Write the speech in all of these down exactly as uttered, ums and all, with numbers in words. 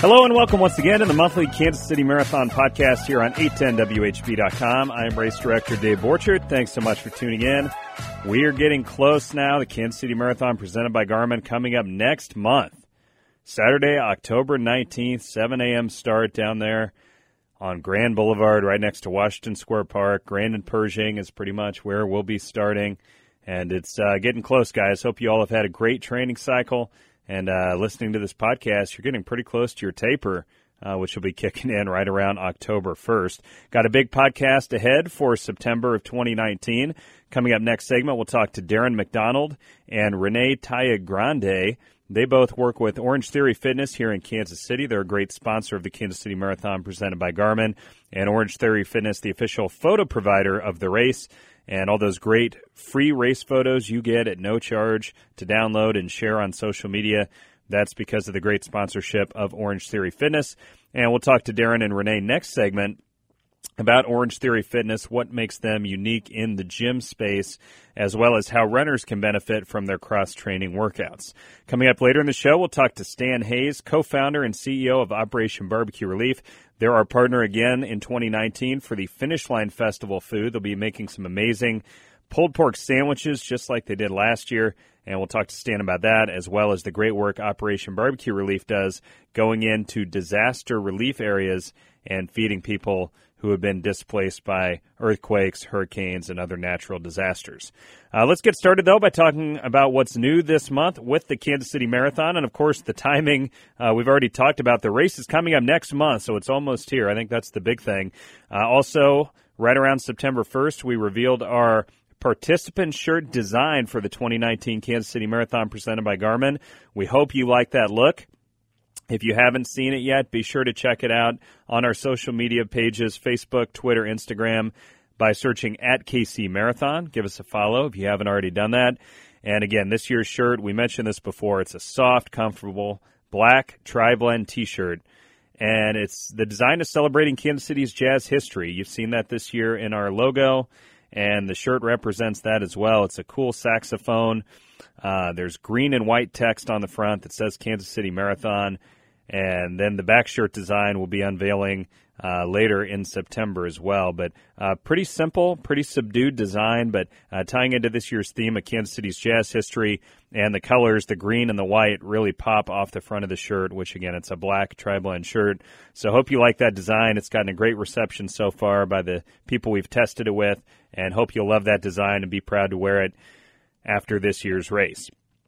Hello and welcome once again to the monthly Kansas City Marathon podcast here on eight ten W H B dot com. I'm race director Dave Borchert. Thanks so much for tuning in. We are getting close now. The Kansas City Marathon presented by Garmin coming up next month. Saturday, October nineteenth, seven a.m. start down there on Grand Boulevard right next to Washington Square Park. Grand and Pershing is pretty much where we'll be starting. And it's uh, getting close, guys. Hope you all have had a great training cycle. And uh, listening to this podcast, you're getting pretty close to your taper, uh, which will be kicking in right around October first. Got a big podcast ahead for September of twenty nineteen. Coming up next segment, we'll talk to Darren McDonald and Renee Tallagrande. They both work with Orange Theory Fitness here in Kansas City. They're a great sponsor of the Kansas City Marathon presented by Garmin. And Orange Theory Fitness, the official photo provider of the race. And all those great free race photos you get at no charge to download and share on social media, that's because of the great sponsorship of Orange Theory Fitness. And we'll talk to Darren and Renee next segment about Orange Theory Fitness, what makes them unique in the gym space, as well as how runners can benefit from their cross-training workouts. Coming up later in the show, we'll talk to Stan Hayes, co-founder and C E O of Operation Barbecue Relief. They're our partner again in twenty nineteen for the Finish Line Festival food. They'll be making some amazing pulled pork sandwiches just like they did last year, and we'll talk to Stan about that, as well as the great work Operation Barbecue Relief does going into disaster relief areas and feeding people who have been displaced by earthquakes, hurricanes, and other natural disasters. Uh, let's get started, though, by talking about what's new this month with the Kansas City Marathon. And, of course, the timing, uh, we've already talked about. The race is coming up next month, so it's almost here. I think that's the big thing. Uh, also, right around September first, we revealed our participant shirt design for the twenty nineteen Kansas City Marathon presented by Garmin. We hope you like that look. If you haven't seen it yet, be sure to check it out on our social media pages, Facebook, Twitter, Instagram, by searching at K C Marathon. Give us a follow if you haven't already done that. And again, this year's shirt, we mentioned this before, it's a soft, comfortable, black tri-blend T-shirt. And it's the design is celebrating Kansas City's jazz history. You've seen that this year in our logo, and the shirt represents that as well. It's a cool saxophone. Uh, there's green and white text on the front that says Kansas City Marathon. And then the back shirt design will be unveiling uh, later in September as well. But uh, pretty simple, pretty subdued design, but uh, tying into this year's theme of Kansas City's jazz history, and the colors, the green and the white, really pop off the front of the shirt, which, again, it's a black tri-blend shirt. So hope you like that design. It's gotten a great reception so far by the people we've tested it with, and hope you'll love that design and be proud to wear it after this year's race.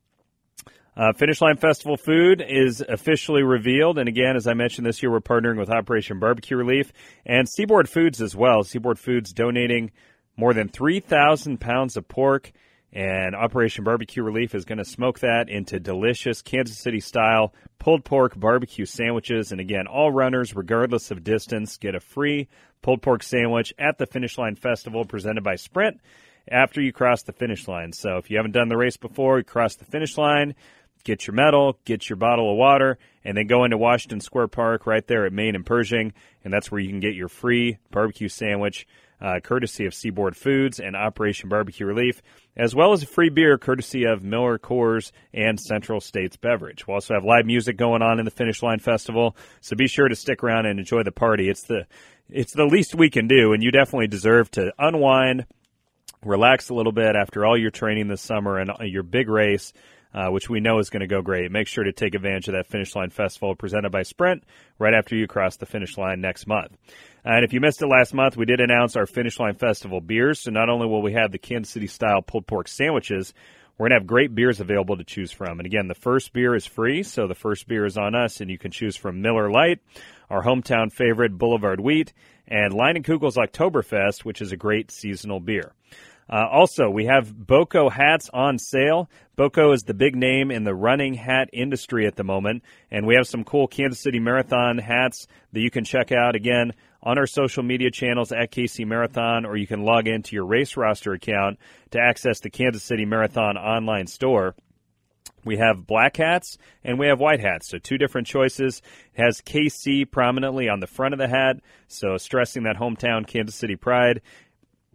Uh, Finish Line Festival food is officially revealed. And again, as I mentioned, this year we're partnering with Operation Barbecue Relief and Seaboard Foods as well. Seaboard Foods donating more than three thousand pounds of pork. And Operation Barbecue Relief is going to smoke that into delicious Kansas City-style pulled pork barbecue sandwiches. And again, all runners, regardless of distance, get a free pulled pork sandwich at the Finish Line Festival presented by Sprint after you cross the finish line. So if you haven't done the race before, you cross the finish line, get your medal, get your bottle of water, and then go into Washington Square Park right there at Main and Pershing, and that's where you can get your free barbecue sandwich, uh, courtesy of Seaboard Foods and Operation Barbecue Relief, as well as a free beer courtesy of Miller Coors and Central States Beverage. We'll also have live music going on in the Finish Line Festival, so be sure to stick around and enjoy the party. It's the it's the least we can do, and you definitely deserve to unwind, relax a little bit after all your training this summer and your big race, Uh, which we know is going to go great. Make sure to take advantage of that Finish Line Festival presented by Sprint right after you cross the finish line next month. And if you missed it last month, we did announce our Finish Line Festival beers. So not only will we have the Kansas City-style pulled pork sandwiches, we're going to have great beers available to choose from. And again, the first beer is free, so the first beer is on us, and you can choose from Miller Lite, our hometown favorite Boulevard Wheat, and Leinenkugel's Oktoberfest, which is a great seasonal beer. Uh, also, we have Boco hats on sale. Boco is the big name in the running hat industry at the moment, and we have some cool Kansas City Marathon hats that you can check out, again, on our social media channels at K C Marathon, or you can log into your Race Roster account to access the Kansas City Marathon online store. We have black hats and we have white hats, so two different choices. It has K C prominently on the front of the hat, so stressing that hometown Kansas City pride.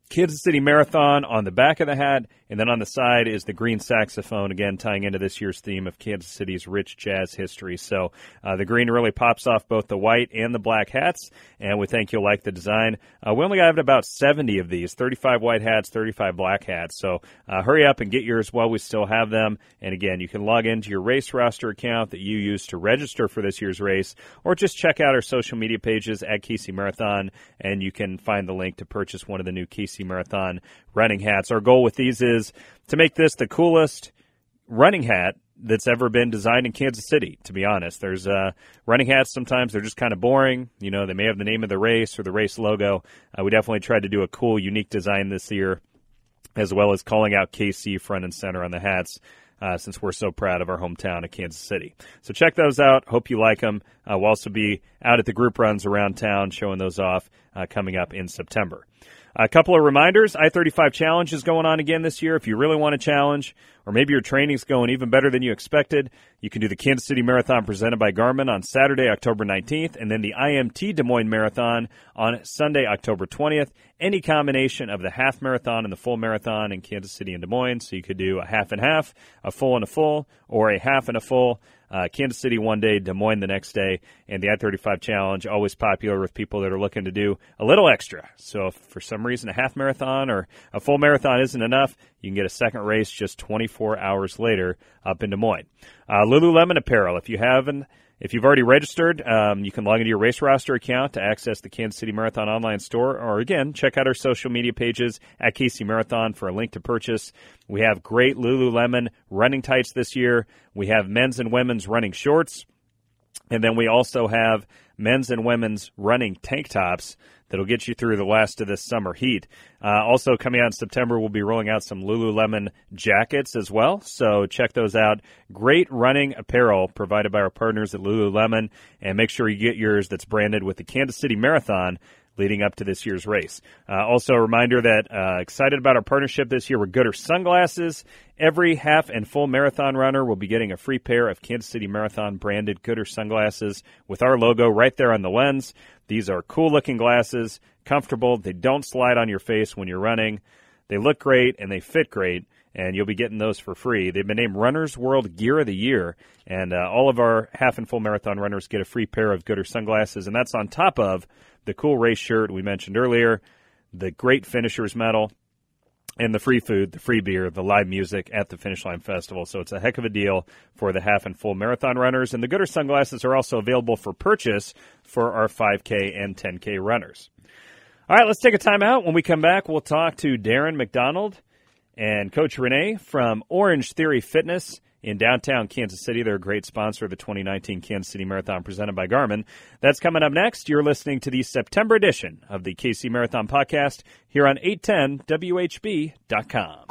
Kansas City Marathon on the back of the hat, and then on the side is the green saxophone, again, tying into this year's theme of Kansas City's rich jazz history. So uh, the green really pops off both the white and the black hats, and we think you'll like the design. Uh, we only have about seventy of these, thirty-five white hats, thirty-five black hats. So uh, hurry up and get yours while we still have them. And again, you can log into your race roster account that you use to register for this year's race, or just check out our social media pages at K C Marathon, and you can find the link to purchase one of the new K C Marathon running hats. Our goal with these is to make this the coolest running hat that's ever been designed in Kansas City, to be honest. There's uh, running hats, sometimes they're just kind of boring. You know, they may have the name of the race or the race logo. Uh, we definitely tried to do a cool, unique design this year, as well as calling out K C front and center on the hats. Uh, since we're so proud of our hometown of Kansas City. So check those out. Hope you like them. Uh, we'll also be out at the group runs around town showing those off uh, coming up in September. A couple of reminders. I thirty-five Challenge is going on again this year. If you really want to challenge, or maybe your training's going even better than you expected, you can do the Kansas City Marathon presented by Garmin on Saturday, October nineteenth, and then the I M T Des Moines Marathon on Sunday, October twentieth. Any combination of the half marathon and the full marathon in Kansas City and Des Moines. So you could do a half and half, a full and a full, or a half and a full. Uh, Kansas City one day, Des Moines the next day, and the I thirty-five Challenge, always popular with people that are looking to do a little extra. So if for some reason a half marathon or a full marathon isn't enough, you can get a second race just twenty-four hours later up in Des Moines. Uh, Lululemon apparel, if you haven't, if you've already registered, um, you can log into your race roster account to access the Kansas City Marathon online store, or again, check out our social media pages at K C Marathon for a link to purchase. We have great Lululemon running tights this year. We have men's and women's running shorts, and then we also have men's and women's running tank tops that'll get you through the last of this summer heat. Uh, also coming out in September, we'll be rolling out some Lululemon jackets as well, so check those out. Great running apparel provided by our partners at Lululemon, and make sure you get yours that's branded with the Kansas City Marathon leading up to this year's race. Uh, also a reminder that uh, excited about our partnership this year with Goodr Sunglasses. Every half and full marathon runner will be getting a free pair of Kansas City Marathon branded Goodr sunglasses with our logo right there on the lens. These are cool looking glasses, comfortable. They don't slide on your face when you're running. They look great and they fit great, and you'll be getting those for free. They've been named Runner's World Gear of the Year, and uh, all of our half and full marathon runners get a free pair of Goodr sunglasses, and that's on top of the cool race shirt we mentioned earlier, the great finishers medal, and the free food, the free beer, the live music at the Finish Line Festival. So it's a heck of a deal for the half and full marathon runners. And the Goodr sunglasses are also available for purchase for our five K and ten K runners. All right, let's take a time out. When we come back, we'll talk to Darren McDonald and Coach Renee from Orange Theory Fitness in downtown Kansas City. They're a great sponsor of the twenty nineteen Kansas City Marathon presented by Garmin. That's coming up next. You're listening to the September edition of the K C Marathon Podcast here on eight ten W H B dot com.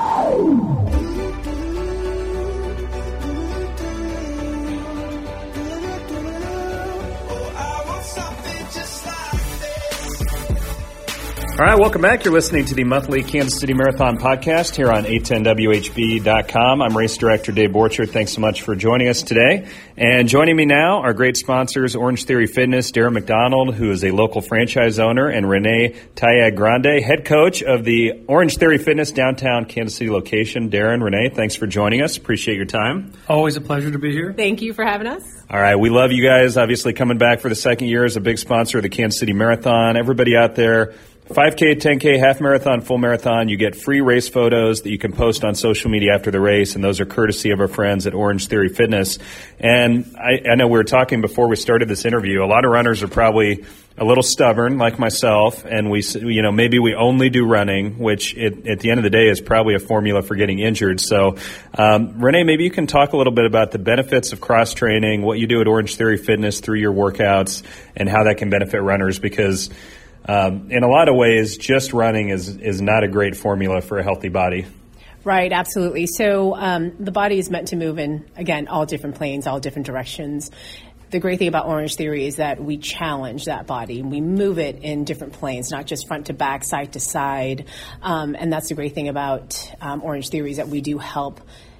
All right, welcome back. You're listening to the monthly Kansas City Marathon Podcast here on eight ten W H B dot com. I'm Race Director Dave Borchert. Thanks so much for joining us today. And joining me now, our great sponsors, Orange Theory Fitness, Darren McDonald, who is a local franchise owner, and Renee Tayag Grande, head coach of the Orange Theory Fitness downtown Kansas City location. Darren, Renee, thanks for joining us. Appreciate your time. Always a pleasure to be here. Thank you for having us. All right, we love you guys. Obviously coming back for the second year as a big sponsor of the Kansas City Marathon. Everybody out there, five K, ten K, half marathon, full marathon, you get free race photos that you can post on social media after the race, and those are courtesy of our friends at Orange Theory Fitness. And I, I know we were talking before we started this interview, a lot of runners are probably a little stubborn, like myself, and we, you know, maybe we only do running, which it, at the end of the day is probably a formula for getting injured. So, um, Renee, maybe you can talk a little bit about the benefits of cross-training, what you do at Orange Theory Fitness through your workouts, and how that can benefit runners, because Um, in a lot of ways, just running is, is not a great formula for a healthy body. Right, absolutely. So um, the body is meant to move in, again, all different planes, all different directions. The great thing about Orange Theory is that we challenge that body. We move it in different planes, not just front to back, side to side. Um, and that's the great thing about um, Orange Theory is that we do help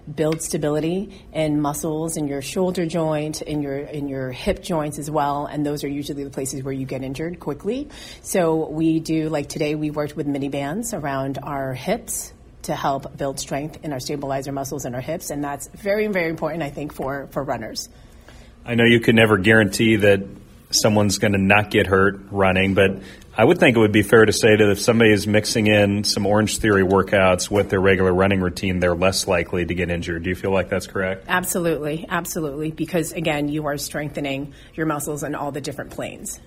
build stability in muscles in your shoulder joint, in your in your hip joints as well, and those are usually the places where you get injured quickly. So we do, like today, we worked with mini bands around our hips to help build strength in our stabilizer muscles in our hips, and that's very, very important, I think, for, for runners. I know you can never guarantee that someone's going to not get hurt running, but I would think it would be fair to say that if somebody is mixing in some Orange Theory workouts with their regular running routine, they're less likely to get injured. Do you feel like that's correct? Absolutely, absolutely, because, again, you are strengthening your muscles in all the different planes.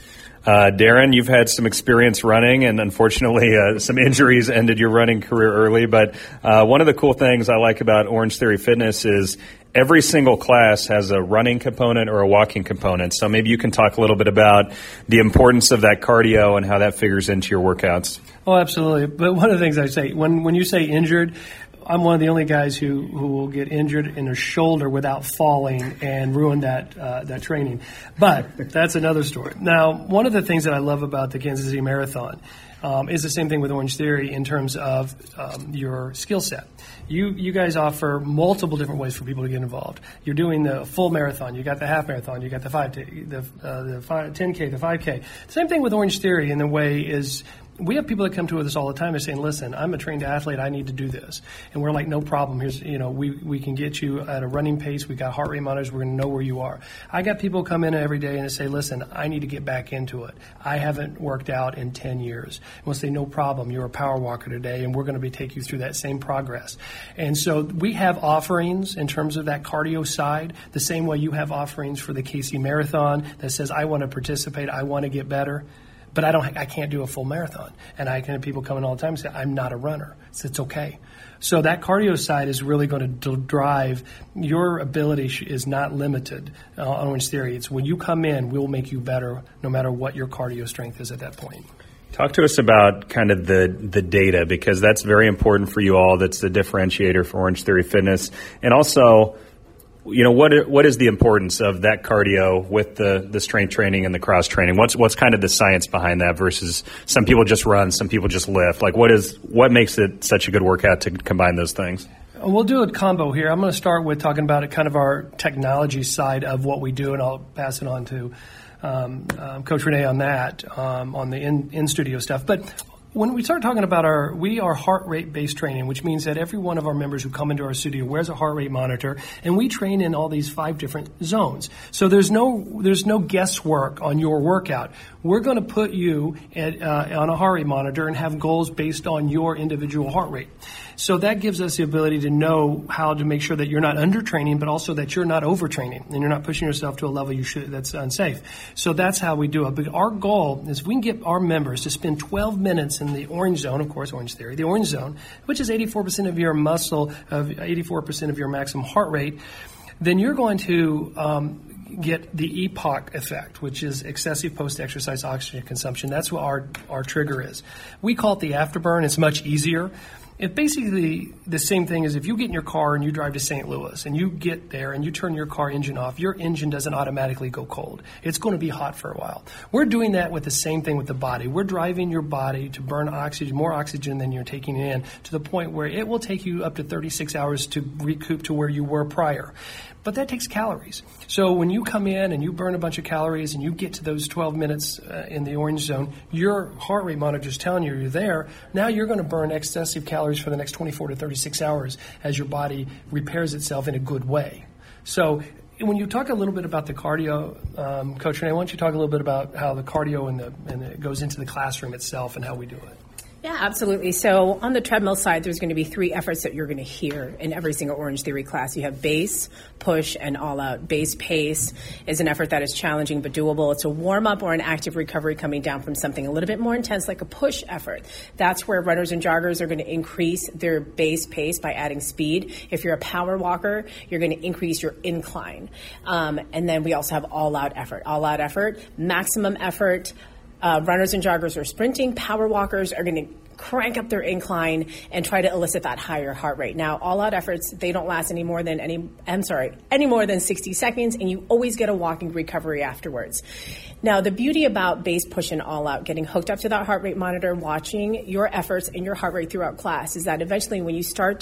Uh, Darren, you've had some experience running, and unfortunately uh, some injuries ended your running career early. But uh, one of the cool things I like about Orange Theory Fitness is every single class has a running component or a walking component. So maybe you can talk a little bit about the importance of that cardio and how that figures into your workouts. Oh, absolutely. But one of the things I say, when, when you say injured, I'm one of the only guys who, who will get injured in their shoulder without falling and ruin that uh, that training. But that's another story. Now, one of the things that I love about the Kansas City Marathon um, is the same thing with Orange Theory in terms of um, your skill set. You you guys offer multiple different ways for people to get involved. You're doing the full marathon. You got the half marathon. You got the five, the uh, the five, ten K, the five K. Same thing with Orange Theory in the way is. We have people that come to us all the time and saying, listen, I'm a trained athlete. I need to do this. And we're like, no problem. Here's, you know, we, we can get you at a running pace. We got heart rate monitors. We're going to know where you are. I got people come in every day and say, listen, I need to get back into it. I haven't worked out in ten years. And we'll say, no problem. You're a power walker today, and we're going to be take you through that same progress. And so we have offerings in terms of that cardio side, the same way you have offerings for the K C Marathon that says, I want to participate. I want to get better. But I don't. I can't do a full marathon, and I can have people come in all the time and say, "I'm not a runner." So it's okay. So that cardio side is really going to drive your ability. Is not limited uh, on Orange Theory. It's when you come in, we'll make you better, no matter what your cardio strength is at that point. Talk to us about kind of the the data, because that's very important for you all. That's the differentiator for Orange Theory Fitness, and also, you know, what what is the importance of that cardio with the, the strength training and the cross training? What's what's kind of the science behind that versus some people just run, some people just lift? Like, what is what makes it such a good workout to combine those things? We'll do a combo here. I'm going to start with talking about it, kind of our technology side of what we do, and I'll pass it on to um, um, Coach Renee on that, um, on the in, in studio stuff. But when we start talking about our, we are heart rate based training, which means that every one of our members who come into our studio wears a heart rate monitor, and we train in all these five different zones. So there's no, there's no guesswork on your workout. We're going to put you at, uh, on a heart rate monitor and have goals based on your individual heart rate. So that gives us the ability to know how to make sure that you're not undertraining, but also that you're not overtraining and you're not pushing yourself to a level you should that's unsafe. So that's how we do it. But our goal is if we can get our members to spend twelve minutes in the orange zone, of course, Orange Theory, the orange zone, which is eighty-four percent of your muscle, of eighty-four percent of your maximum heart rate, then you're going to um, get the E P O C effect, which is excessive post-exercise oxygen consumption. That's what our, our trigger is. We call it the afterburn. It's much easier. It's basically the same thing as if you get in your car and you drive to Saint Louis and you get there and you turn your car engine off, your engine doesn't automatically go cold. It's going to be hot for a while. We're doing that with the same thing with the body. We're driving your body to burn oxygen, more oxygen than you're taking in, to the point where it will take you up to thirty-six hours to recoup to where you were prior. But that takes calories. So when you come in and you burn a bunch of calories and you get to those twelve minutes uh, in the orange zone, your heart rate monitor is telling you you're there. Now you're going to burn excessive calories for the next twenty-four to thirty-six hours as your body repairs itself in a good way. So when you talk a little bit about the cardio, um, Coach Renee, why don't you talk a little bit about how the cardio and, the, and it goes into the classroom itself and how we do it? Yeah, absolutely. So on the treadmill side, there's going to be three efforts that you're going to hear in every single Orange Theory class. You have base, push, and all out. Base pace is an effort that is challenging but doable. It's a warm-up or an active recovery coming down from something a little bit more intense, like a push effort. That's where runners and joggers are going to increase their base pace by adding speed. If you're a power walker, you're going to increase your incline. Um, and then we also have all-out effort. All-out effort, maximum effort. Uh, runners and joggers are sprinting. Power walkers are going to crank up their incline and try to elicit that higher heart rate. Now, all-out efforts, they don't last any more than any, I'm sorry, any more than sixty seconds, and you always get a walking recovery afterwards. Now, the beauty about base, push, and all-out, getting hooked up to that heart rate monitor, watching your efforts and your heart rate throughout class, is that eventually when you start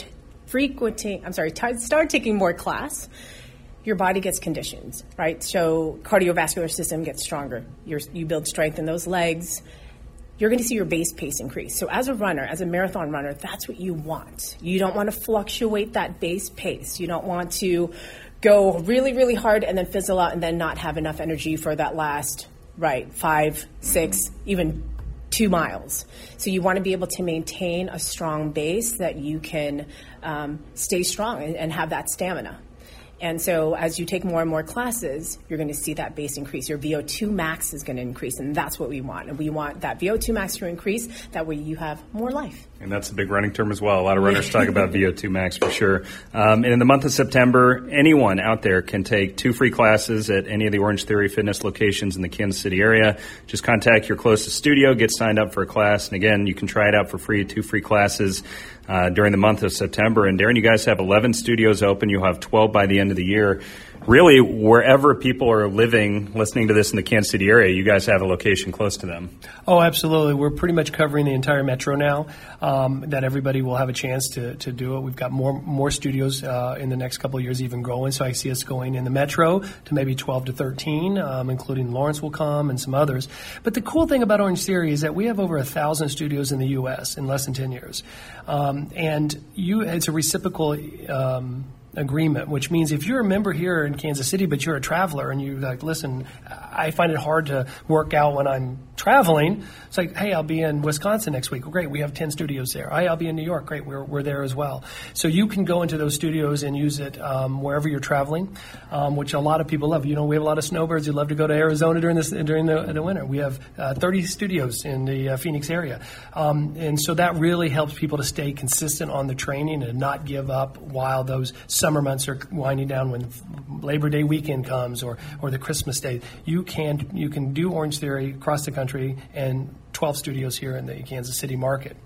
frequenting, I'm sorry, t- start taking more class, your body gets conditioned, right? So cardiovascular system gets stronger. You're, you build strength in those legs. You're going to see your base pace increase. So as a runner, as a marathon runner, that's what you want. You don't want to fluctuate that base pace. You don't want to go really, really hard and then fizzle out and then not have enough energy for that last, right, five, six, even two miles. So you want to be able to maintain a strong base that you can um, stay strong and, and have that stamina. And so as you take more and more classes, you're going to see that base increase. Your V O two max is going to increase, and that's what we want. And we want that V O two max to increase. That way you have more life. And that's a big running term as well. A lot of runners talk about V O two max for sure. Um, and in the month of September, anyone out there can take two free classes at any of the Orange Theory Fitness locations in the Kansas City area. Just contact your closest studio, get signed up for a class. And again, you can try it out for free, two free classes uh, during the month of September. And Darren, you guys have eleven studios open. You'll have twelve by the end of the year. Really, wherever people are living, listening to this in the Kansas City area, you guys have a location close to them. Oh, absolutely. We're pretty much covering the entire metro now, um, that everybody will have a chance to, to do it. We've got more more studios uh, in the next couple of years even growing, so I see us going in the metro to maybe twelve to thirteen, um, including Lawrence will come and some others. But the cool thing about Orange Theory is that we have over one thousand studios in the U S in less than ten years. Um, and you, it's a reciprocal um agreement, which means if you're a member here in Kansas City, but you're a traveler and you're like, listen, I find it hard to work out when I'm traveling. It's like, hey, I'll be in Wisconsin next week. Well, great, we have ten studios there. Hey, I'll be in New York. Great, we're we're there as well. So you can go into those studios and use it um, wherever you're traveling, um, which a lot of people love. You know, we have a lot of snowbirds who love to go to Arizona during this during the, the winter. We have uh, thirty studios in the uh, Phoenix area, um, and so that really helps people to stay consistent on the training and not give up while those summer months are winding down, when Labor Day weekend comes or or the Christmas day. You can you can do Orange Theory across the country and twelve studios here in the Kansas City market.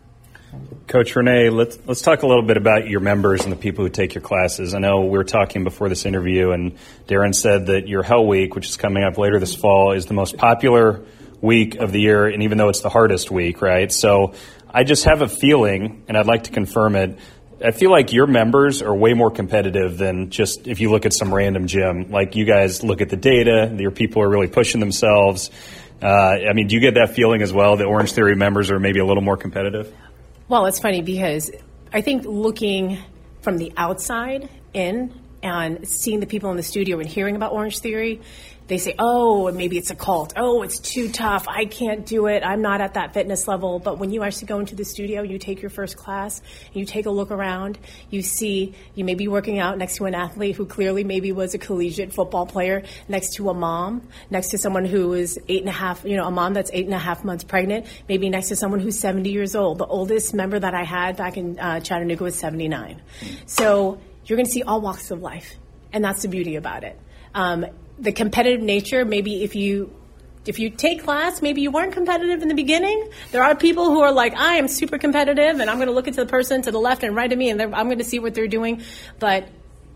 Coach Renee, let's let's talk a little bit about your members and the people who take your classes. I know we were talking before this interview, and Darren said that your Hell Week, which is coming up later this fall, is the most popular week of the year, and even though it's the hardest week, right? So I just have a feeling, and I'd like to confirm it, I feel like your members are way more competitive than just if you look at some random gym. Like, you guys look at the data, your people are really pushing themselves. Uh, I mean, do you get that feeling as well, that Orange Theory members are maybe a little more competitive? Well, it's funny because I think looking from the outside in and seeing the people in the studio and hearing about Orange Theory, they say, oh, maybe it's a cult. Oh, it's too tough. I can't do it. I'm not at that fitness level. But when you actually go into the studio, you take your first class, and you take a look around, you see you may be working out next to an athlete who clearly maybe was a collegiate football player, next to a mom, next to someone who is eight and a half, you know, a mom that's eight and a half months pregnant, maybe next to someone who's seventy years old. The oldest member that I had back in uh, Chattanooga was seventy-nine. So you're going to see all walks of life, and that's the beauty about it. Um, the competitive nature, maybe if you if you take class, maybe you weren't competitive in the beginning. There are people who are like, I am super competitive, and I'm going to look into the person to the left and right of me, and I'm going to see what they're doing. But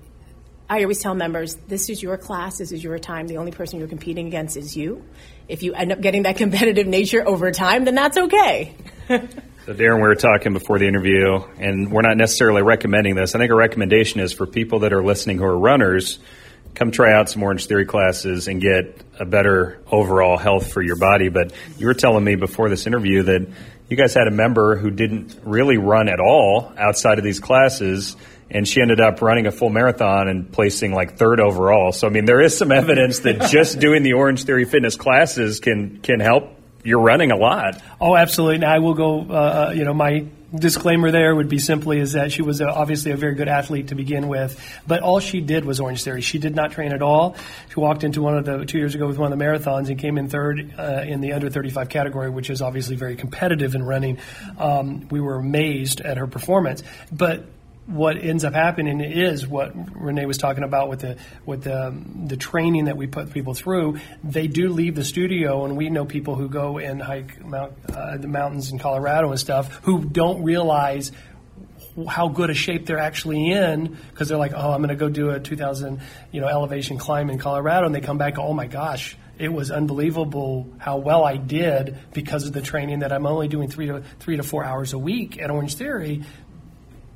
I always tell members, this is your class, this is your time. The only person you're competing against is you. If you end up getting that competitive nature over time, then that's okay. So, Darren, we were talking before the interview, and we're not necessarily recommending this. I think a recommendation is for people that are listening who are runners, come try out some Orange Theory classes and get a better overall health for your body. But you were telling me before this interview that you guys had a member who didn't really run at all outside of these classes, and she ended up running a full marathon and placing like third overall. So, I mean, there is some evidence that just doing the Orange Theory fitness classes can can help your running a lot. Oh, absolutely. Now, I will go, uh, you know, my disclaimer there would be simply is that she was a, obviously a very good athlete to begin with, but all she did was Orange Theory. She did not train at all. She walked into one of the two years ago with one of the marathons and came in third uh, in the under thirty-five category, which is obviously very competitive in running. Um, we were amazed at her performance, but what ends up happening is what Renee was talking about with the with the the training that we put people through. They do leave the studio, and we know people who go and hike mount, uh, the mountains in Colorado and stuff who don't realize how good a shape they're actually in, because they're like, oh, I'm going to go do a two thousand you know elevation climb in Colorado, and they come back, oh my gosh, it was unbelievable how well I did because of the training that I'm only doing three to three to four hours a week at Orange Theory.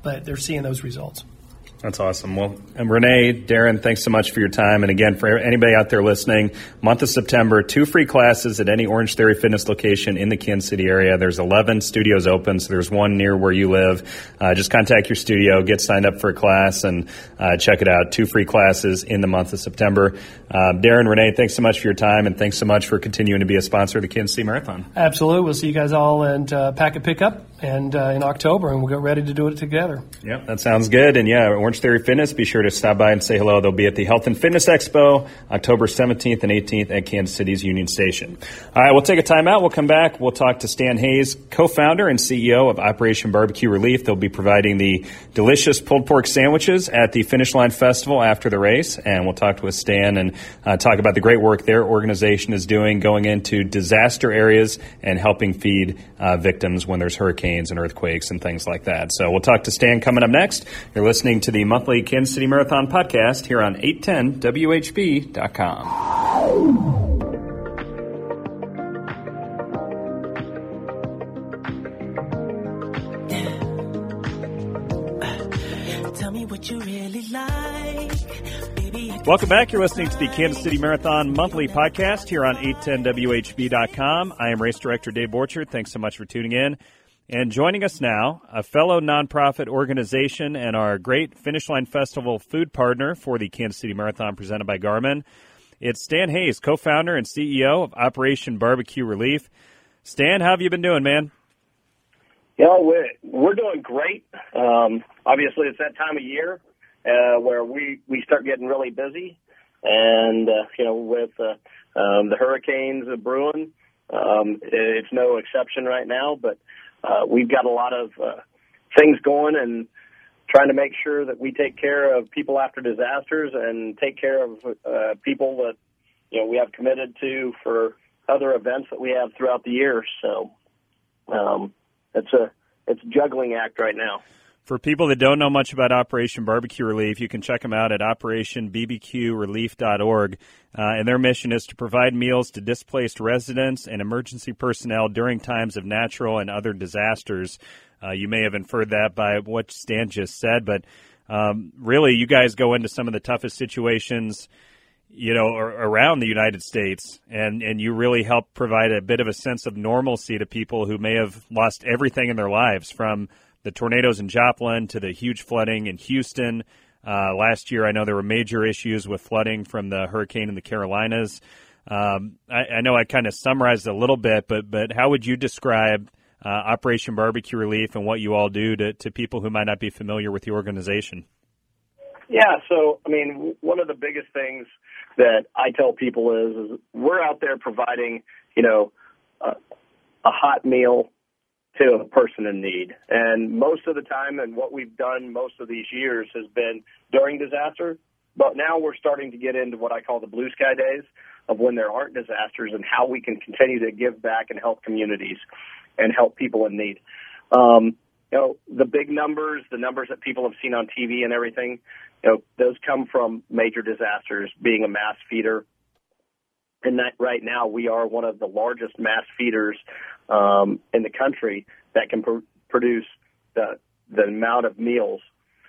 but they're seeing those results. That's awesome. Well, and Renee, Darren, thanks so much for your time. And again, for anybody out there listening, month of September, two free classes at any Orange Theory Fitness location in the Kansas City area. There's eleven studios open, so there's one near where you live. Uh, just contact your studio, get signed up for a class, and uh, check it out. Two free classes in the month of September. Uh, Darren, Renee, thanks so much for your time, and thanks so much for continuing to be a sponsor of the Kansas City Marathon. Absolutely. We'll see you guys all at uh, Packet Pickup and uh, in October, and we'll get ready to do it together. Yep, that sounds good. And yeah, Orange Theory Fitness, be sure to stop by and say hello. They'll be at the Health and Fitness Expo October seventeenth and eighteenth at Kansas City's Union Station. All right, we'll take a time out. We'll come back. We'll talk to Stan Hayes, co-founder and C E O of Operation Barbecue Relief. They'll be providing the delicious pulled pork sandwiches at the Finish Line Festival after the race. And we'll talk with Stan and uh, talk about the great work their organization is doing going into disaster areas and helping feed uh, victims when there's hurricanes and earthquakes and things like that. So we'll talk to Stan coming up next. You're listening to the monthly Kansas City Marathon podcast here on eight ten W H B dot com. Tell me what you really like. Baby, Welcome back. You're listening to the Kansas City Marathon monthly podcast here on eight ten W H B dot com. I am race director Dave Borchert. Thanks so much for tuning in. And joining us now, a fellow nonprofit organization and our great Finish Line Festival food partner for the Kansas City Marathon presented by Garmin. It's Stan Hayes, co-founder and C E O of Operation Barbecue Relief. Stan, how have you been doing, man? You know, we're, we're doing great. Um, obviously, it's that time of year uh, where we, we start getting really busy. And, uh, you know, with uh, um, the hurricanes brewing, um, it's no exception right now. But Uh, we've got a lot of uh, things going and trying to make sure that we take care of people after disasters and take care of uh, people that, you know, we have committed to for other events that we have throughout the year. So um, it's a it's a juggling act right now. For people that don't know much about Operation Barbecue Relief, you can check them out at operation b b q relief dot org. Uh, and their mission is to provide meals to displaced residents and emergency personnel during times of natural and other disasters. Uh, you may have inferred that by what Stan just said, but um, really you guys go into some of the toughest situations, you know, around the United States, and, and you really help provide a bit of a sense of normalcy to people who may have lost everything in their lives, from the tornadoes in Joplin to the huge flooding in Houston. Uh, last year, I know there were major issues with flooding from the hurricane in the Carolinas. Um, I, I know I kind of summarized a little bit, but but how would you describe uh, Operation Barbecue Relief and what you all do to, to people who might not be familiar with the organization? Yeah, so, I mean, one of the biggest things that I tell people is, is we're out there providing, you know, a, a hot meal to a person in need. And most of the time, and what we've done most of these years has been during disaster, but now we're starting to get into what I call the blue sky days of when there aren't disasters and how we can continue to give back and help communities and help people in need. Um, you know, the big numbers, the numbers that people have seen on T V and everything, you know, those come from major disasters, being a mass feeder. And that right now we are one of the largest mass feeders um, in the country that can pr- produce the the amount of meals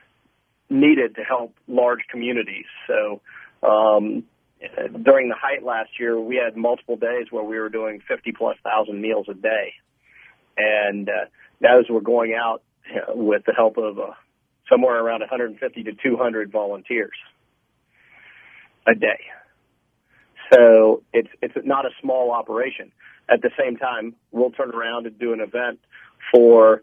needed to help large communities. So um, during the height last year, we had multiple days where we were doing fifty plus thousand meals a day, and uh, those were going out uh, with the help of uh, somewhere around one hundred fifty to two hundred volunteers a day. So it's it's not a small operation. At the same time, we'll turn around and do an event for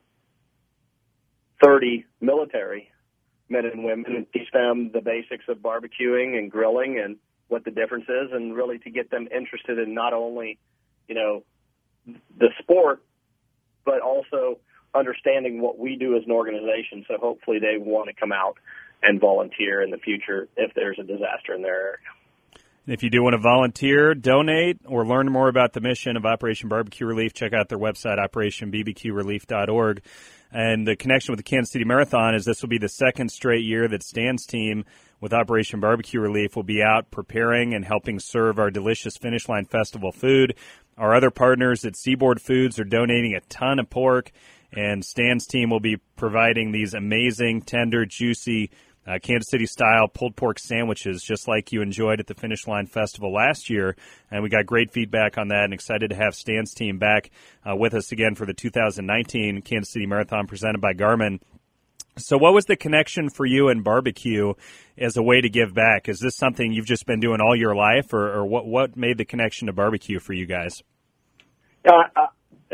thirty military men and women and teach them the basics of barbecuing and grilling and what the difference is, and really to get them interested in not only, you know, the sport, but also understanding what we do as an organization. So hopefully they want to come out and volunteer in the future if there's a disaster in their area. If you do want to volunteer, donate, or learn more about the mission of Operation Barbecue Relief, check out their website, operation b b q relief dot org. And the connection with the Kansas City Marathon is this will be the second straight year that Stan's team with Operation Barbecue Relief will be out preparing and helping serve our delicious Finish Line Festival food. Our other partners at Seaboard Foods are donating a ton of pork, And Stan's team will be providing these amazing, tender, juicy uh, Kansas City-style pulled pork sandwiches, just like you enjoyed at the Finish Line Festival last year. And we got great feedback on that, and excited to have Stan's team back uh, with us again for the two thousand nineteen Kansas City Marathon presented by Garmin. So what was the connection for you and barbecue as a way to give back? Is this something you've just been doing all your life, or, or what, what made the connection to barbecue for you guys? Uh, uh,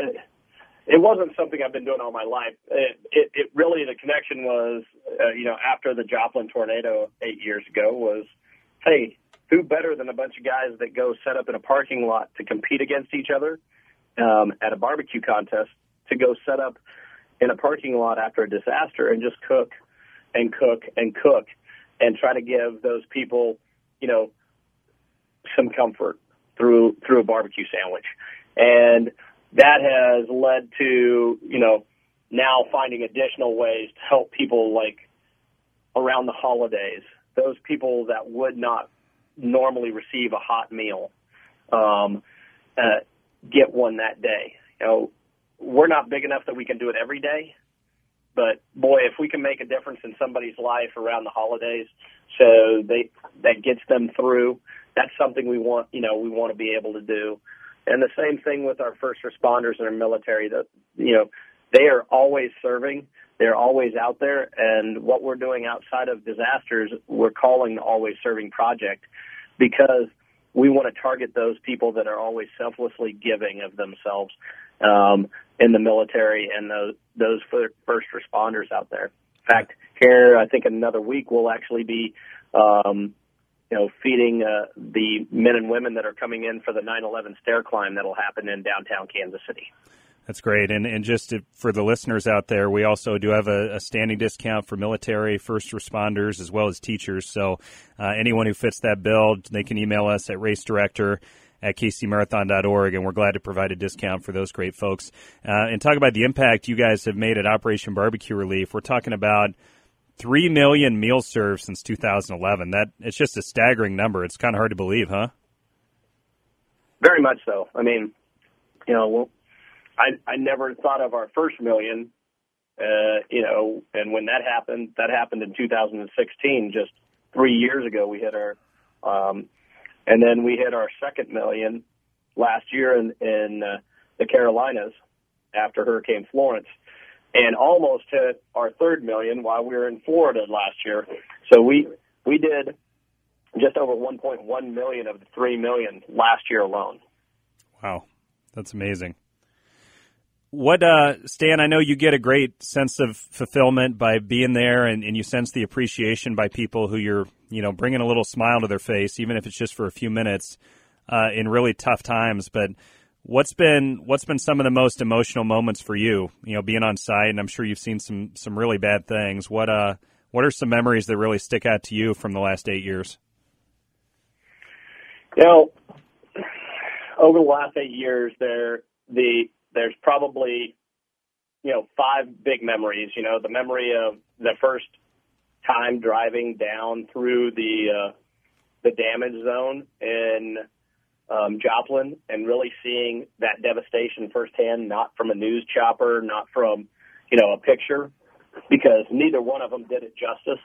it wasn't something I've been doing all my life. It, it, it really, the connection was, uh, you know, after the Joplin tornado eight years ago was, hey, who better than a bunch of guys that go set up in a parking lot to compete against each other um, at a barbecue contest to go set up in a parking lot after a disaster and just cook and cook and cook and try to give those people, you know, some comfort through through a barbecue sandwich. And that has led to, you know, now finding additional ways to help people like around the holidays, those people that would not normally receive a hot meal, um, uh, get one that day. You know, we're not big enough that we can do it every day, but boy, if we can make a difference in somebody's life around the holidays, so they that gets them through, that's something we want. You know, we want to be able to do. And the same thing with our first responders and our military. That you know, they are always serving. They're always out there. And what we're doing outside of disasters, we're calling the Always Serving Project, because we want to target those people that are always selflessly giving of themselves um, in the military and those, those first responders out there. In fact, here, I think in another week, we'll actually be, um, you know, feeding uh, the men and women that are coming in for the nine eleven stair climb that'll happen in downtown Kansas City. That's great. And and just to, for the listeners out there, we also do have a, a standing discount for military, first responders, as well as teachers. So uh, anyone who fits that bill, they can email us at race director at k c marathon dot org, and we're glad to provide a discount for those great folks. Uh, and talk about the impact you guys have made at Operation Barbecue Relief. We're talking about three million meals served since two thousand eleven. That it's just a staggering number. It's kind of hard to believe, huh? Very much so. I mean, you know, well, I, I never thought of our first million, uh, you know, and when that happened, that happened in two thousand sixteen, just three years ago we hit our, um, and then we hit our second million last year in, in uh, the Carolinas after Hurricane Florence, and almost hit our third million while we were in Florida last year. So we, we did just over one point one million of the three million last year alone. Wow. That's amazing. What, uh, Stan, I know you get a great sense of fulfillment by being there, and, and you sense the appreciation by people who you're, you know, bringing a little smile to their face, even if it's just for a few minutes, uh, in really tough times. But what's been, what's been some of the most emotional moments for you, you know, being on site? And I'm sure you've seen some, some really bad things. What, uh, what are some memories that really stick out to you from the last eight years? You know, over the last eight years, there, the, there's probably, you know, five big memories. You know, the memory of the first time driving down through the uh, the damage zone in um, Joplin and really seeing that devastation firsthand, not from a news chopper, not from, you know, a picture, because neither one of them did it justice.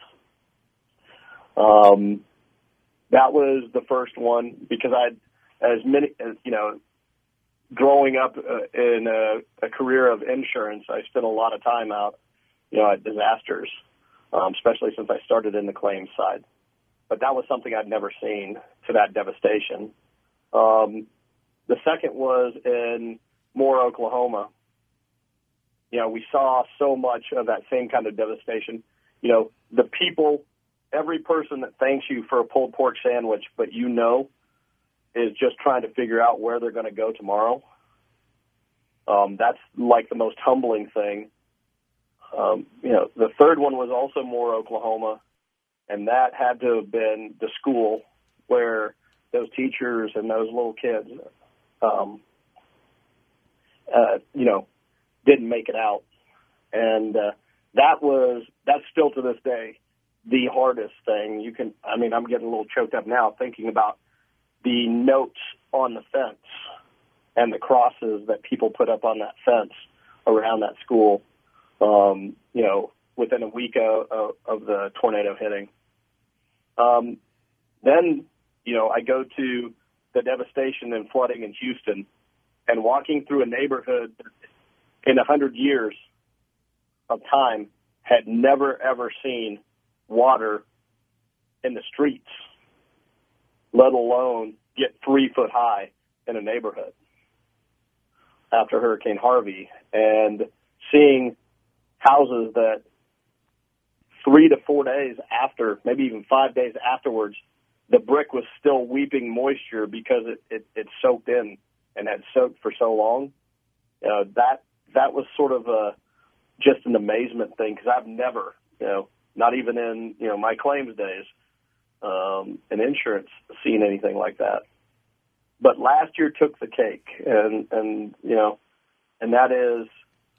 Um, that was the first one, because I'd, as many, as, you know, growing up uh, in a, a career of insurance, I spent a lot of time out, you know, at disasters, um, especially since I started in the claims side. But that was something I'd never seen, to that devastation. Um, the second was in Moore, Oklahoma. You know, we saw so much of that same kind of devastation. You know, the people, every person that thanks you for a pulled pork sandwich, but you know, is just trying to figure out where they're going to go tomorrow. Um, that's like the most humbling thing. Um, you know, the third one was also Moore, Oklahoma, and that had to have been the school where those teachers and those little kids, um, uh, you know, didn't make it out. And uh, that was, that's still to this day the hardest thing. You can, I mean, I'm getting a little choked up now thinking about the notes on the fence and the crosses that people put up on that fence around that school, um, you know, within a week of, of, of the tornado hitting. Um, then, you know, I go to the devastation and flooding in Houston, and walking through a neighborhood in a hundred years of time had never, ever seen water in the streets, let alone get three foot high in a neighborhood after Hurricane Harvey, and seeing houses that three to four days after, maybe even five days afterwards, the brick was still weeping moisture because it, it, it soaked in and had soaked for so long. Uh, that that was sort of a, just an amazement thing, because I've never, you know, not even in, you know, my claims days, um, in insurance, seen anything like that. But last year took the cake, and, and you know, and that is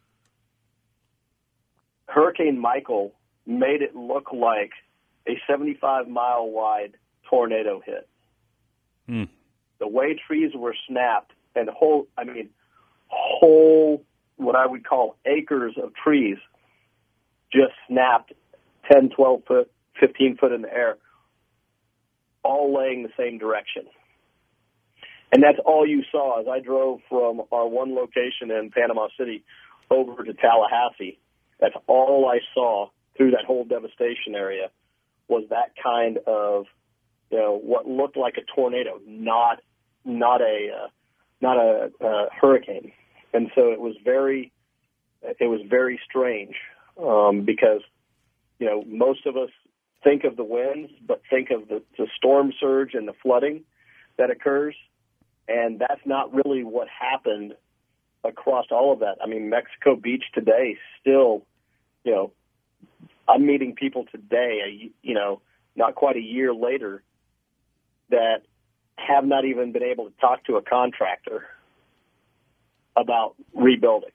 Hurricane Michael made it look like a seventy-five mile wide tornado hit. Hmm. The way trees were snapped, and whole, I mean, whole, what I would call acres of trees just snapped ten, twelve foot, fifteen foot in the air, all laying the same direction. And that's all you saw as I drove from our one location in Panama City over to Tallahassee. That's all I saw through that whole devastation area was that kind of, you know, what looked like a tornado, not not a uh, not a uh, hurricane. And so it was very it was very strange um, because, you know, most of us think of the winds, but think of the, the storm surge and the flooding that occurs. And that's not really what happened across all of that. I mean, Mexico Beach today still, you know, I'm meeting people today, you know, not quite a year later, that have not even been able to talk to a contractor about rebuilding.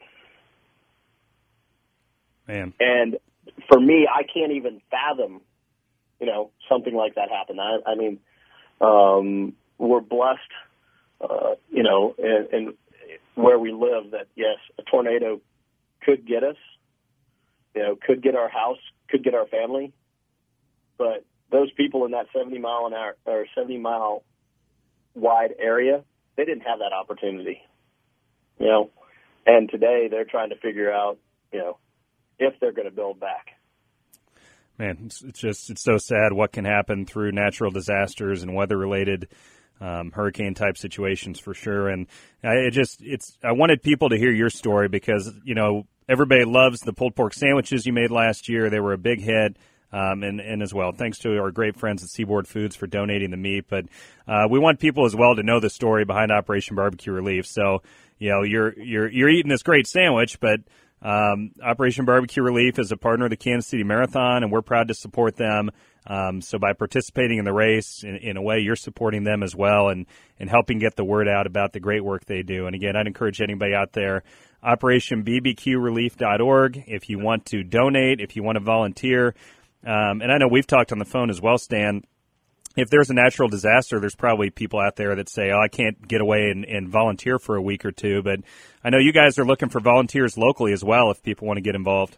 Man. And for me, I can't even fathom, you know, something like that happen. I, I mean, um, we're blessed, uh, you know, and, and where we live that, yes, a tornado could get us, you know, could get our house, could get our family. But those people in that seventy mile an hour or seventy mile wide area, they didn't have that opportunity, you know. And today they're trying to figure out, you know, if they're going to build back. Man, it's, it's just it's so sad what can happen through natural disasters and weather-related um, hurricane-type situations for sure. And I it just it's I wanted people to hear your story because, you know, everybody loves the pulled pork sandwiches you made last year. They were a big hit. Um, and, and as well, thanks to our great friends at Seaboard Foods for donating the meat. But uh, we want people as well to know the story behind Operation Barbecue Relief. So, you know, you're you're you're eating this great sandwich, but um, Operation Barbecue Relief is a partner of the Kansas City Marathon, and we're proud to support them. Um, so by participating in the race, in, in a way, you're supporting them as well and, and helping get the word out about the great work they do. And again, I'd encourage anybody out there, operation b b q relief dot org, if you want to donate, if you want to volunteer. Um, and I know we've talked on the phone as well, Stan. If there's a natural disaster, there's probably people out there that say, oh, I can't get away and, and volunteer for a week or two. But I know you guys are looking for volunteers locally as well if people want to get involved.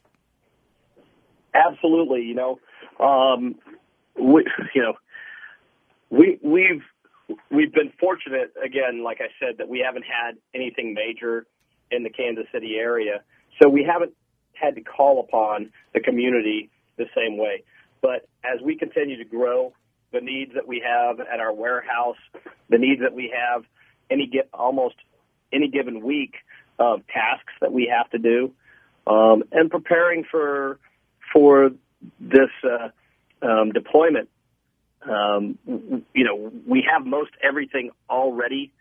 Absolutely. You know, um, we, you know, we, we've, we've been fortunate, again, like I said, that we haven't had anything major in the Kansas City area. So we haven't had to call upon the community the same way. But as we continue to grow, the needs that we have at our warehouse, the needs that we have any get almost any given week of tasks that we have to do, um, and preparing for for this uh, um, deployment, um, you know, we have most everything already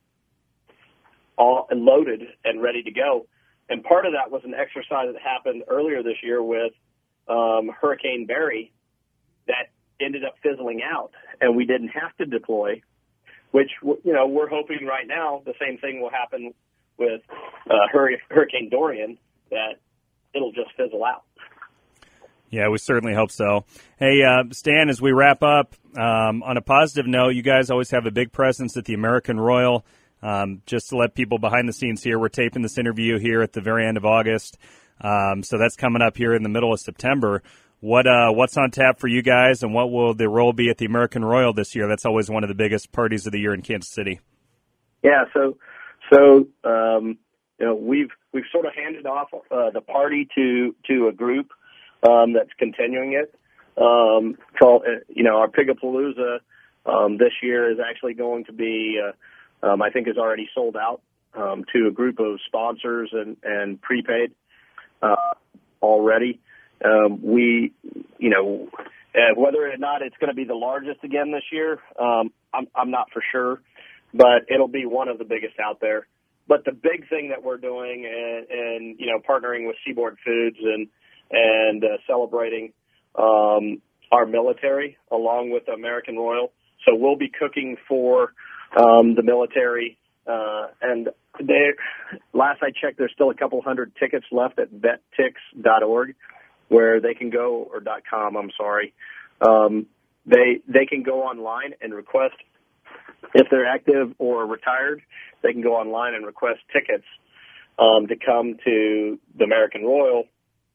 all loaded and ready to go. And part of that was an exercise that happened earlier this year with um, Hurricane Barry that ended up fizzling out, and we didn't have to deploy, which, you know, we're hoping right now the same thing will happen with uh, Hurricane Dorian, that it'll just fizzle out. Yeah, we certainly hope so. Hey, uh, Stan, as we wrap up, um, on a positive note, you guys always have a big presence at the American Royal. Um, just to let people behind the scenes here, we're taping this interview here at the very end of August. Um, so that's coming up here in the middle of September. What uh, what's on tap for you guys, and what will the role be at the American Royal this year? That's always one of the biggest parties of the year in Kansas City. Yeah, so so um, you know we've we've sort of handed off uh, the party to to a group um, that's continuing it. Um, called, you know, our Pigapalooza um, this year is actually going to be, uh, um, I think, is already sold out um, to a group of sponsors and and prepaid uh, already. Um, we, you know, uh, whether or not it's going to be the largest again this year, um, I'm, I'm not for sure, but it'll be one of the biggest out there. But the big thing that we're doing, and, and you know, partnering with Seaboard Foods and and uh, celebrating um, our military along with American Royal. So we'll be cooking for um, the military, uh, and they, last I checked, there's still a couple hundred tickets left at vet tix dot org, where they can go, or .com, I'm sorry. Um, they they can go online and request, if they're active or retired, they can go online and request tickets um, to come to the American Royal,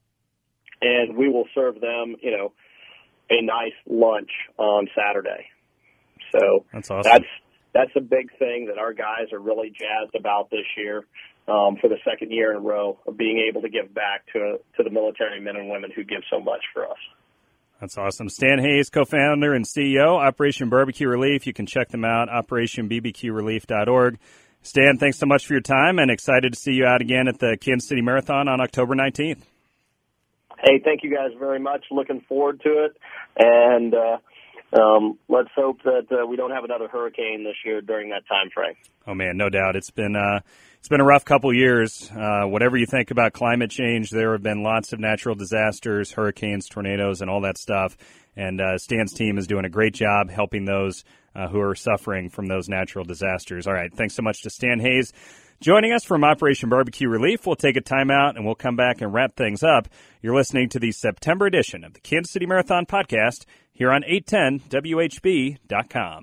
and we will serve them, you know, a nice lunch on Saturday. So that's awesome. That's that's a big thing that our guys are really jazzed about this year, um, for the second year in a row of being able to give back to to the military men and women who give so much for us. That's awesome. Stan Hays, co-founder and C E O, Operation Barbecue Relief. You can check them out, operation b b q relief dot org. Stan, thanks so much for your time, and excited to see you out again at the Kansas City Marathon on October nineteenth. Hey, thank you guys very much. Looking forward to it, and uh, um, let's hope that uh, we don't have another hurricane this year during that time frame. Oh man, no doubt. It's been uh, it's been a rough couple years. Uh, whatever you think about climate change, there have been lots of natural disasters, hurricanes, tornadoes, and all that stuff. And uh, Stan's team is doing a great job helping those uh, who are suffering from those natural disasters. All right, thanks so much to Stan Hays joining us from Operation Barbecue Relief. We'll take a timeout, and we'll come back and wrap things up. You're listening to the September edition of the Kansas City Marathon Podcast here on eight ten W H B dot com.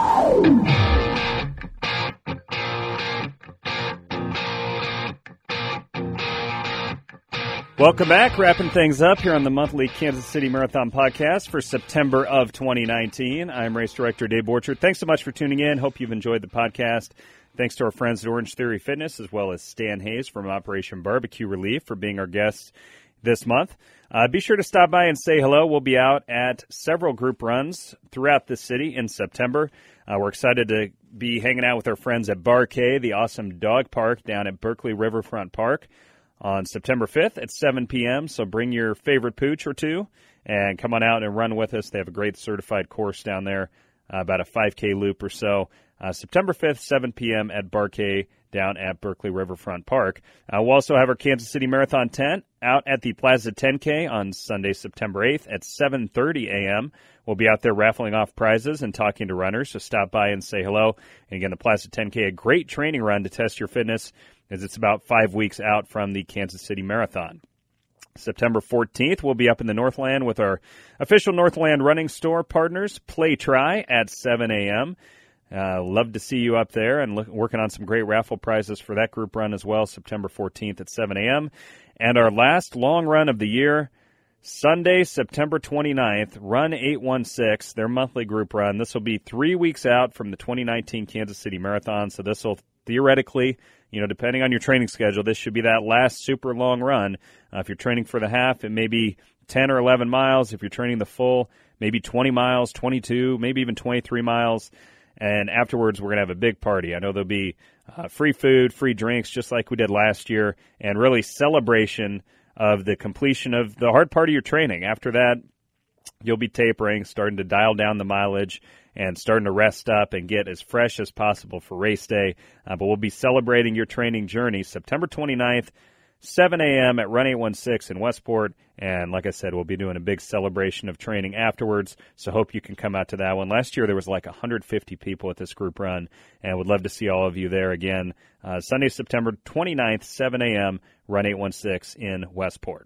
Welcome back. Wrapping things up here on the monthly Kansas City Marathon Podcast for September of twenty nineteen. I'm Race Director Dave Borchert. Thanks so much for tuning in. Hope you've enjoyed the podcast. Thanks to our friends at Orange Theory Fitness, as well as Stan Hays from Operation Barbecue Relief for being our guest this month. Uh, be sure to stop by and say hello. We'll be out at several group runs throughout the city in September. Uh, we're excited to be hanging out with our friends at Barkay, the awesome dog park down at Berkeley Riverfront Park, on September fifth at seven p.m., so bring your favorite pooch or two and come on out and run with us. They have a great certified course down there, uh, about a five K loop or so. Uh, September fifth, seven p.m. at Barkay down at Berkeley Riverfront Park. Uh, we'll also have our Kansas City Marathon tent out at the Plaza ten K on Sunday, September eighth at seven thirty a.m. We'll be out there raffling off prizes and talking to runners, so stop by and say hello. And again, the Plaza ten K, a great training run to test your fitness, as it's about five weeks out from the Kansas City Marathon. September fourteenth, we'll be up in the Northland with our official Northland running store partners, Play Try, at seven a.m. Uh, love to see you up there, and look, working on some great raffle prizes for that group run as well, September fourteenth at seven a.m. And our last long run of the year, Sunday, September twenty-ninth, Run eight one six, their monthly group run. This will be three weeks out from the twenty nineteen Kansas City Marathon, so this will theoretically, you know, depending on your training schedule, this should be that last super long run. Uh, if you're training for the half, it may be ten or eleven miles. If you're training the full, maybe twenty miles, twenty-two, maybe even twenty-three miles. And afterwards, we're going to have a big party. I know there'll be uh, free food, free drinks, just like we did last year, and really celebration of the completion of the hard part of your training. After that, you'll be tapering, starting to dial down the mileage, and starting to rest up and get as fresh as possible for race day. Uh, but we'll be celebrating your training journey September twenty-ninth, seven a.m. at Run eight one six in Westport. And like I said, we'll be doing a big celebration of training afterwards, so hope you can come out to that one. Last year there was like one hundred fifty people at this group run, and would love to see all of you there again. Uh, Sunday, September twenty-ninth, seven a.m., Run eight one six in Westport.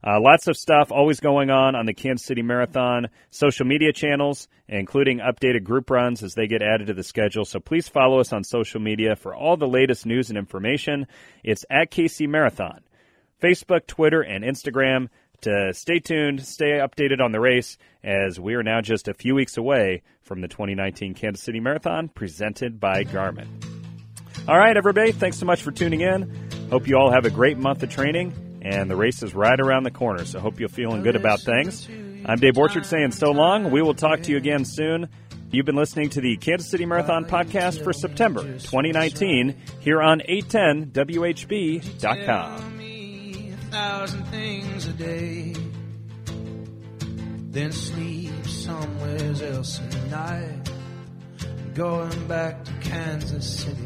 Uh, lots of stuff always going on on the Kansas City Marathon social media channels, including updated group runs as they get added to the schedule. So please follow us on social media for all the latest news and information. It's at K C Marathon, Facebook, Twitter, and Instagram. To stay tuned, stay updated on the race, as we are now just a few weeks away from the twenty nineteen Kansas City Marathon presented by Garmin. All right, everybody, thanks so much for tuning in. Hope you all have a great month of training, and the race is right around the corner, so hope you're feeling good about things. I'm Dave Borchert saying so long. We will talk to you again soon. You've been listening to the Kansas City Marathon podcast for September twenty nineteen here on eight ten W H B dot com. Thousand things a day, then sleep somewhere else in the night, going back to Kansas City.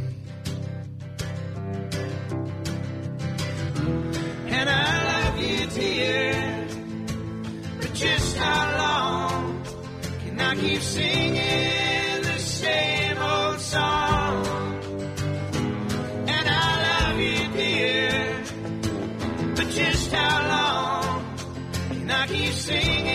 And I love you, dear, but just how long can I keep singing the same old song? And I love you, dear, but just how long can I keep singing